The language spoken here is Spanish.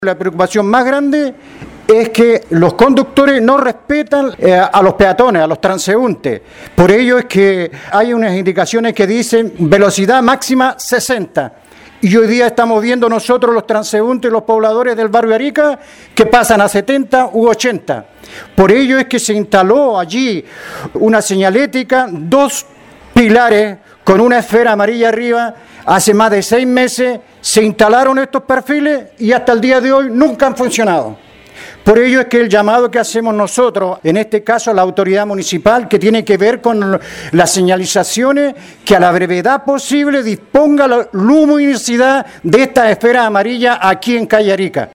La preocupación más grande es que los conductores no respetan a los peatones, a los transeúntes. Por ello es que hay unas indicaciones que dicen velocidad máxima 60. Y hoy día estamos viendo nosotros los transeúntes, los pobladores del barrio Arica, que pasan a 70 u 80. Por ello es que se instaló allí una señalética, 2 pilares con una esfera amarilla arriba. Hace más de 6 meses se instalaron estos perfiles y hasta el día de hoy nunca han funcionado. Por ello es que el llamado que hacemos nosotros, en este caso a la autoridad municipal, que tiene que ver con las señalizaciones, que a la brevedad posible disponga la luminosidad de esta esfera amarilla aquí en Calle Arica.